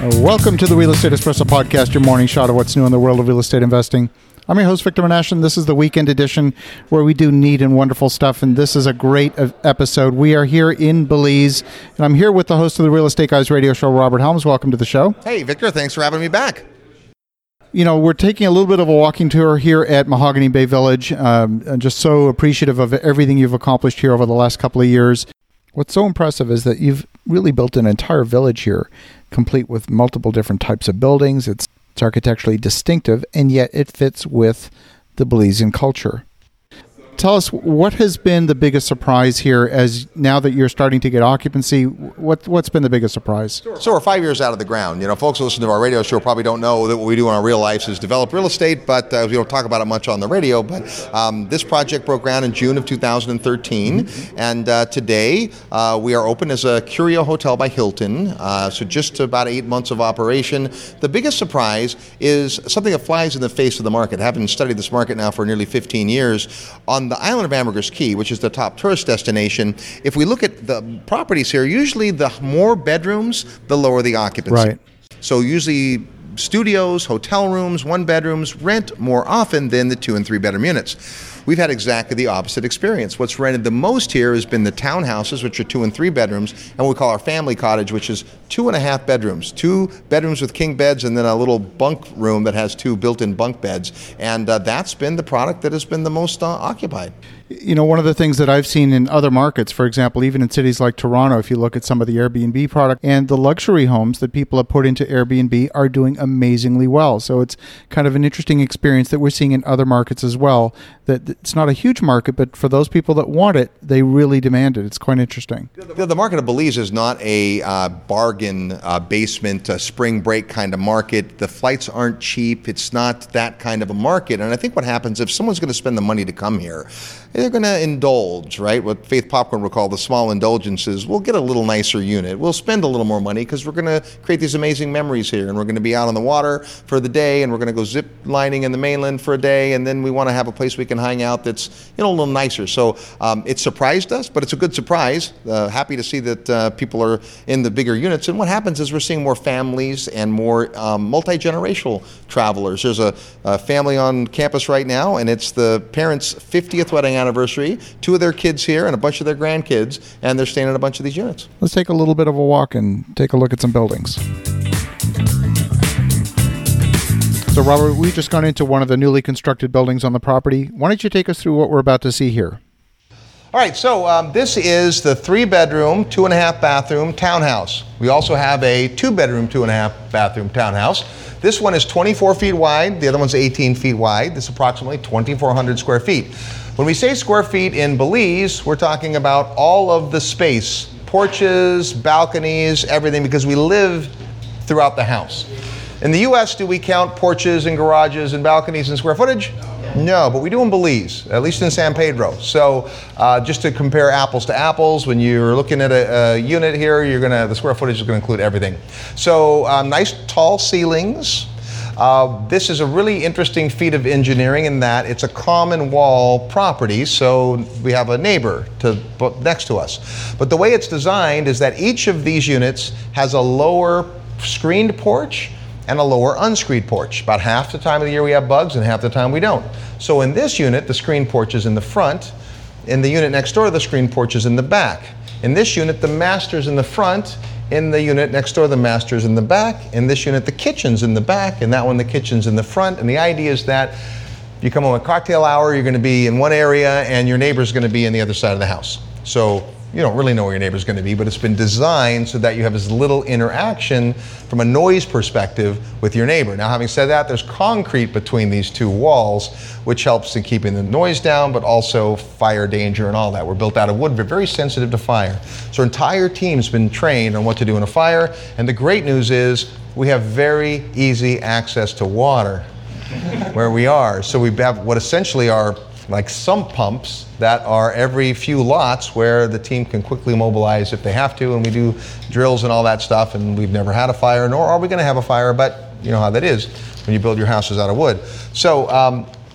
Welcome to the Real Estate Espresso Podcast, your morning shot of what's new in the world of real estate investing. I'm your host, Victor Menashe, and this is the weekend edition where we do neat and wonderful stuff, and this is a great episode. We are here in Belize, and I'm here with the host of the Real Estate Guys radio show, Robert Helms. Welcome to the show. Hey, Victor, thanks for having me back. You know, we're taking a little bit of a walking tour here at Mahogany Bay Village. I'm just so appreciative of everything you've accomplished here over the last couple of years. What's so impressive is that you've really built an entire village here, complete with multiple different types of buildings. It's architecturally distinctive, and yet it fits with the Belizean culture. Tell us, what has been the biggest surprise here as now that you're starting to get occupancy? What's been the biggest surprise? So we're 5 years out of the ground. You know, folks who listen to our radio show probably don't know that what we do in our real lives is develop real estate, but we don't talk about it much on the radio. But this project broke ground in June of 2013, and today we are open as a Curio Hotel by Hilton, so just about 8 months of operation. The biggest surprise is something that flies in the face of the market. Having studied this market now for nearly 15 years, on the island of Ambergris Caye, which is the top tourist destination, if we look at the properties here, usually the more bedrooms, the lower the occupancy. Right. So usually studios, hotel rooms, one bedrooms rent more often than the 2 and 3 bedroom units. We've had exactly the opposite experience. What's rented the most here has been the townhouses, which are 2 and 3 bedrooms, and what we call our family cottage, which is 2.5 bedrooms. 2 bedrooms with king beds and then a little bunk room that has 2 built-in bunk beds. And that's been the product that has been the most occupied. You know, one of the things that I've seen in other markets, for example, even in cities like Toronto, if you look at some of the Airbnb product and the luxury homes that people have put into Airbnb are doing amazingly well. So it's kind of an interesting experience that we're seeing in other markets as well, that it's not a huge market, but for those people that want it, they really demand it. It's quite interesting. The market of Belize is not a bargain basement, spring break kind of market. The flights aren't cheap. It's not that kind of a market. And I think what happens if someone's going to spend the money to come here, they're going to indulge, right? What Faith Popcorn would call the small indulgences. We'll get a little nicer unit. We'll spend a little more money because we're going to create these amazing memories here, and we're going to be out on the water for the day, and we're going to go zip lining in the mainland for a day, and then we want to have a place we can hang out that's, you know, a little nicer. So it surprised us, but it's a good surprise. Happy to see that people are in the bigger units. And what happens is we're seeing more families and more multi-generational travelers. There's a family on campus right now, and it's the parents' 50th wedding anniversary, 2 of their kids here and a bunch of their grandkids, and they're staying in a bunch of these units. Let's take a little bit of a walk and take a look at some buildings. So, Robert, we've just gone into one of the newly constructed buildings on the property. Why don't you take us through what we're about to see here? All right, so this is the 3-bedroom, 2.5 bathroom townhouse. We also have a 2-bedroom, 2.5 bathroom townhouse. This one is 24 feet wide. The other one's 18 feet wide. This is approximately 2,400 square feet. When we say square feet in Belize, we're talking about all of the space, porches, balconies, everything, because we live throughout the house. In the U.S., do we count porches and garages and balconies in square footage? No, but we do in Belize, at least in San Pedro. So just to compare apples to apples, when you're looking at a unit here, the square footage is going to include everything. So nice tall ceilings. This is a really interesting feat of engineering in that it's a common wall property, so we have a neighbor next to us. But the way it's designed is that each of these units has a lower screened porch and a lower unscreened porch. About half the time of the year we have bugs and half the time we don't. So in this unit, the screened porch is in the front. In the unit next door, the screened porch is in the back. In this unit, the master's in the front. In the unit next door, the master's in the back. In this unit, the kitchen's in the back. In that one, the kitchen's in the front. And the idea is that if you come home at cocktail hour, you're going to be in one area and your neighbor's going to be in the other side of the house. So you don't really know where your neighbor's going to be, but it's been designed so that you have as little interaction from a noise perspective with your neighbor. Now, having said that, there's concrete between these 2 walls, which helps in keeping the noise down, but also fire danger and all that. We're built out of wood, but very sensitive to fire. So our entire team's been trained on what to do in a fire, and the great news is we have very easy access to water where we are. So we have what essentially are like sump pumps that are every few lots where the team can quickly mobilize if they have to, and we do drills and all that stuff, and we've never had a fire, nor are we going to have a fire, but you know how that is when you build your houses out of wood. So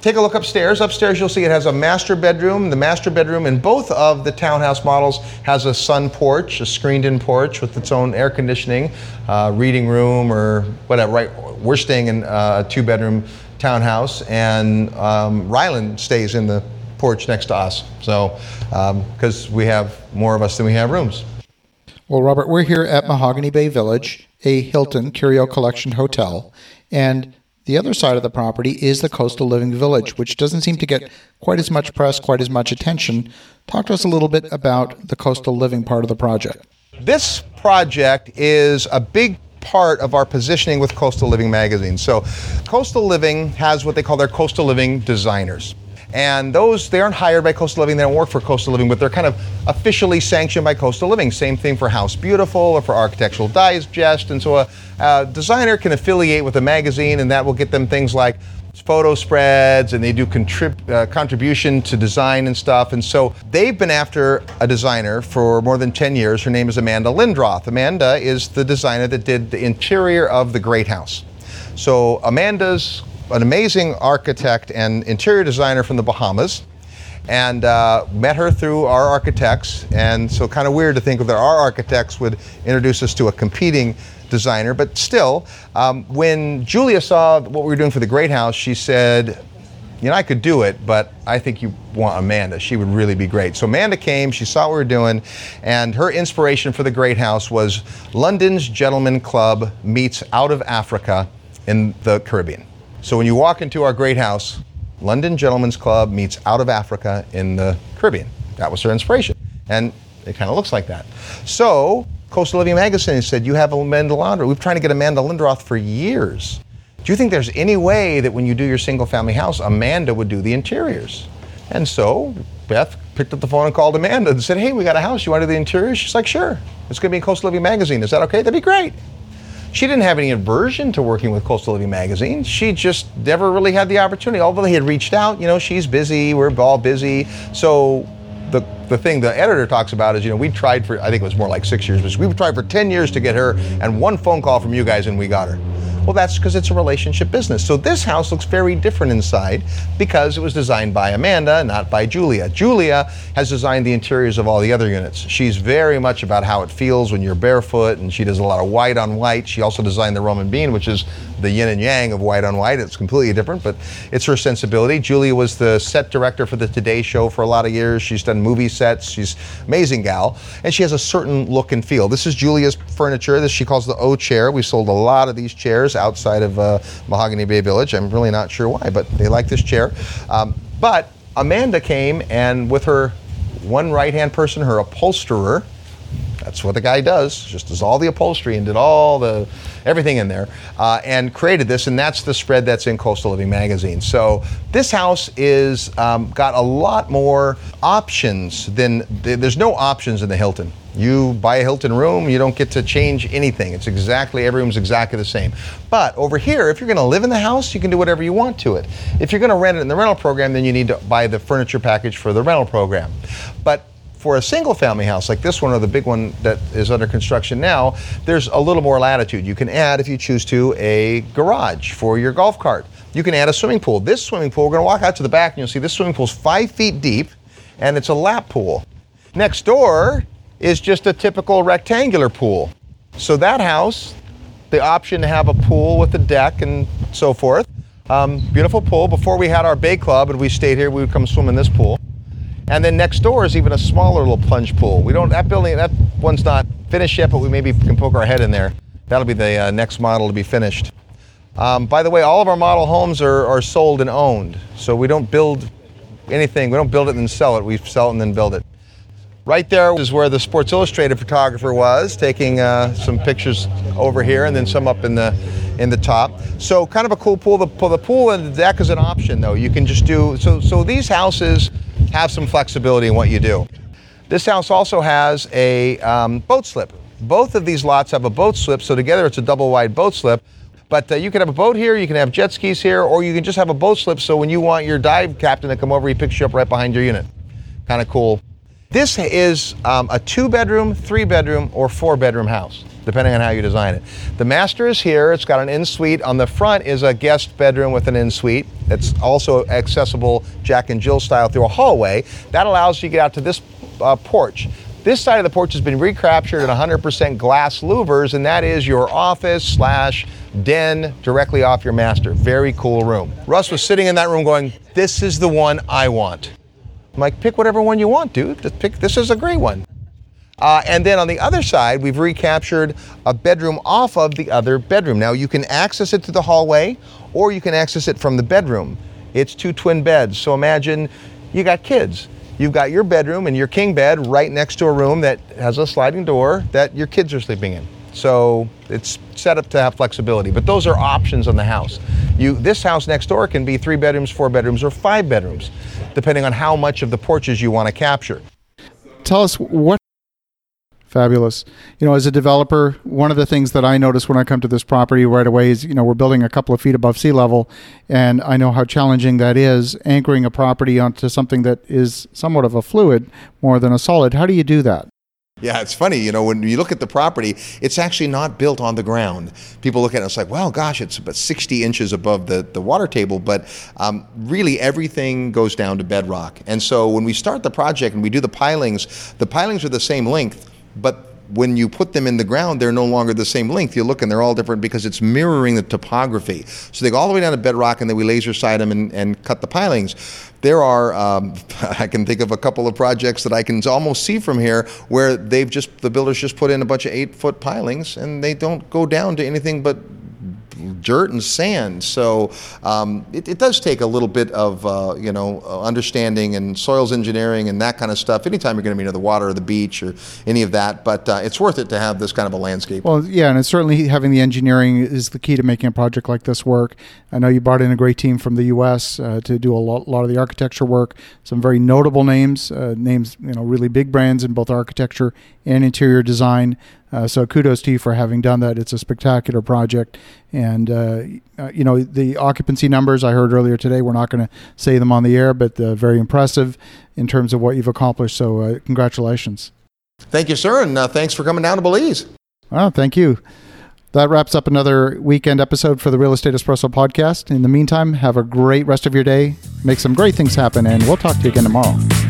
Take a look upstairs. Upstairs you'll see it has a master bedroom. The master bedroom in both of the townhouse models has a sun porch, a screened-in porch with its own air conditioning, reading room or whatever. Right, we're staying in a 2-bedroom townhouse, and Ryland stays in the porch next to us. So, because we have more of us than we have rooms. Well, Robert, we're here at Mahogany Bay Village, a Hilton Curio Collection hotel, and the other side of the property is the Coastal Living Village, which doesn't seem to get quite as much press, quite as much attention. Talk to us a little bit about the Coastal Living part of the project. This project is a big part of our positioning with Coastal Living magazine. So Coastal Living has what they call their Coastal Living designers. And those, they aren't hired by Coastal Living, they don't work for Coastal Living, but they're kind of officially sanctioned by Coastal Living. Same thing for House Beautiful or for Architectural Digest. And so a designer can affiliate with a magazine, and that will get them things like photo spreads, and they do contribution to design and stuff. And so they've been after a designer for more than 10 years. Her name is Amanda Lindroth. Amanda is the designer that did the interior of the Great House. So Amanda's an amazing architect and interior designer from the Bahamas, and met her through our architects. And so kind of weird to think that our architects would introduce us to a competing designer, but still, when Julia saw what we were doing for the Great House, she said, you know, I could do it, but I think you want Amanda. She would really be great. So Amanda came, she saw what we were doing, and her inspiration for the Great House was London's Gentlemen Club meets Out of Africa in the Caribbean. So when you walk into our Great House, London Gentlemen's Club meets Out of Africa in the Caribbean. That was her inspiration. And it kind of looks like that. So Coastal Living Magazine said, you have Amanda Lindroth. We've been trying to get Amanda Lindroth for years. Do you think there's any way that when you do your single family house, Amanda would do the interiors? And so Beth picked up the phone and called Amanda and said, hey, we got a house. You want to do the interiors? She's like, sure. It's going to be in Coastal Living Magazine. Is that okay? That'd be great. She didn't have any aversion to working with Coastal Living Magazine. She just never really had the opportunity. Although they had reached out, you know, she's busy, we're all busy. So the thing the editor talks about is, you know, we tried for, I think it was more like 6 years, but we tried for 10 years to get her, and one phone call from you guys and we got her. Well, that's because it's a relationship business. So this house looks very different inside because it was designed by Amanda, not by Julia. Julia has designed the interiors of all the other units. She's very much about how it feels when you're barefoot, and she does a lot of white on white. She also designed the Roman bean, which is the yin and yang of white on white. It's completely different, but it's her sensibility. Julia was the set director for the Today Show for a lot of years. She's done movie sets. She's an amazing gal, and she has a certain look and feel. This is Julia's furniture. This she calls the O chair. We sold a lot of these chairs outside of Mahogany Bay Village. I'm really not sure why, but they like this chair. But Amanda came, and with her one right-hand person, her upholsterer, that's what the guy does, just does all the upholstery and did all the everything in there, and created this, and that's the spread that's in Coastal Living Magazine. So this house is got a lot more options than, there's no options in the Hilton. You buy a Hilton room, you don't get to change anything. It's exactly, every room's exactly the same. But over here, if you're gonna live in the house, you can do whatever you want to it. If you're gonna rent it in the rental program, then you need to buy the furniture package for the rental program. But for a single family house like this one, or the big one that is under construction now, there's a little more latitude. You can add, if you choose to, a garage for your golf cart. You can add a swimming pool. This swimming pool, we're gonna walk out to the back and you'll see this swimming pool's 5 feet deep, and it's a lap pool. Next door is just a typical rectangular pool. So that house, the option to have a pool with a deck and so forth. Beautiful pool. Before we had our bay club and we stayed here, we would come swim in this pool. And then next door is even a smaller little plunge pool. We don't, that building, that one's not finished yet, but we maybe can poke our head in there. That'll be the next model to be finished. By the way, all of our model homes are sold and owned. So we don't build anything. We don't build it and sell it. We sell it and then build it. Right there is where the Sports Illustrated photographer was, taking some pictures over here and then some up in the top. So kind of a cool pool. The pool and the deck is an option though. You can just do, so these houses have some flexibility in what you do. This house also has a boat slip. Both of these lots have a boat slip, so together it's a double wide boat slip. But you can have a boat here, you can have jet skis here, or you can just have a boat slip, so when you want your dive captain to come over, he picks you up right behind your unit. Kind of cool. This is a 2-bedroom, 3-bedroom, or 4-bedroom house. depending on how you design it. The master is here. It's got an in-suite. On the front is a guest bedroom with an in-suite. It's also accessible Jack and Jill style through a hallway. That allows you to get out to this porch. This side of the porch has been recaptured in 100% glass louvers, and that is your office / den directly off your master. Very cool room. Russ was sitting in that room going, this is the one I want. I'm like, pick whatever one you want, dude. Just pick, this is a great one. And then on the other side, we've recaptured a bedroom off of the other bedroom. Now you can access it through the hallway, or you can access it from the bedroom. It's 2 twin beds. So imagine you got kids. You've got your bedroom and your king bed right next to a room that has a sliding door that your kids are sleeping in. So it's set up to have flexibility, but those are options on the house. This house next door can be 3 bedrooms, 4 bedrooms, or 5 bedrooms, depending on how much of the porches you want to capture. Tell us what. Fabulous. As a developer, one of the things that I notice when I come to this property right away is, we're building a couple of feet above sea level, and I know how challenging that is, anchoring a property onto something that is somewhat of a fluid more than a solid. How do you do that? Yeah, it's funny, when you look at the property, it's actually not built on the ground. People look at it and it's like, well, gosh, it's about 60 inches above the water table, but really everything goes down to bedrock. And so when we start the project and we do the pilings are the same length, but when you put them in the ground, they're no longer the same length. You look and they're all different because it's mirroring the topography. So they go all the way down to bedrock, and then we laser side them and cut the pilings. There are, I can think of a couple of projects that I can almost see from here where the builders just put in a bunch of 8-foot pilings, and they don't go down to anything but dirt and sand. So it does take a little bit of understanding and soils engineering and that kind of stuff anytime you're going to be near the water or the beach or any of that, but it's worth it to have this kind of a landscape. Well, yeah, and it's certainly having the engineering is the key to making a project like this work. I know you brought in a great team from the U.S. To do a lot of the architecture work, some very notable names, really big brands in both architecture and interior design. So kudos to you for having done that. It's a spectacular project. And, the occupancy numbers I heard earlier today, we're not going to say them on the air, but very impressive in terms of what you've accomplished. So congratulations. Thank you, sir. And thanks for coming down to Belize. Oh, thank you. That wraps up another weekend episode for the Real Estate Espresso podcast. In the meantime, have a great rest of your day. Make some great things happen, and we'll talk to you again tomorrow.